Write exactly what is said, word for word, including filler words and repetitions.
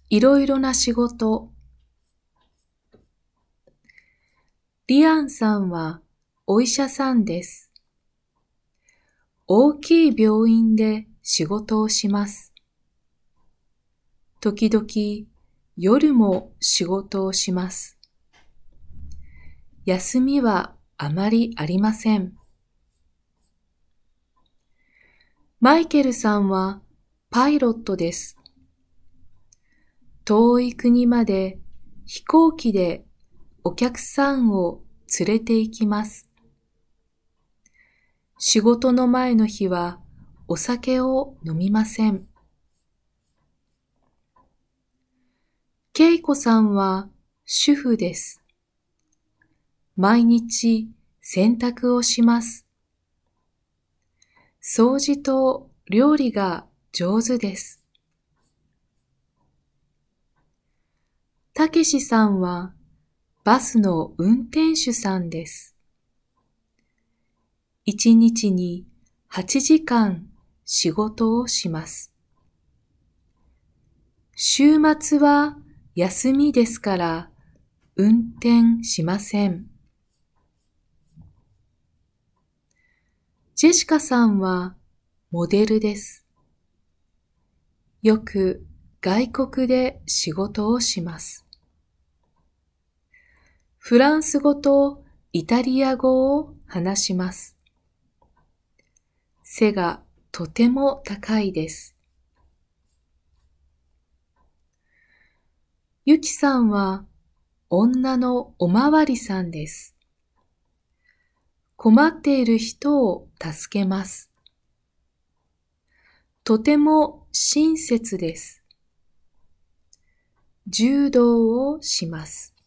いろいろな仕事。リアンさんはお医者さんです。大きい病院で仕事をします。時々夜も仕事をします。休みはあまりありません。マイケルさんはパイロットです。遠い国まで飛行機でお客さんを連れて行きます。仕事の前の日はお酒を飲みません。ケイコさんは主婦です。毎日洗濯をします。掃除と料理が上手です。たけしさんはバスの運転手さんです。一日にはちじかん仕事をします。週末は休みですから運転しません。ジェシカさんはモデルです。よく外国で仕事をします。フランス語とイタリア語を話します。背がとても高いです。ゆきさんは女のおまわりさんです。困っている人を助けます。とても親切です。柔道をします。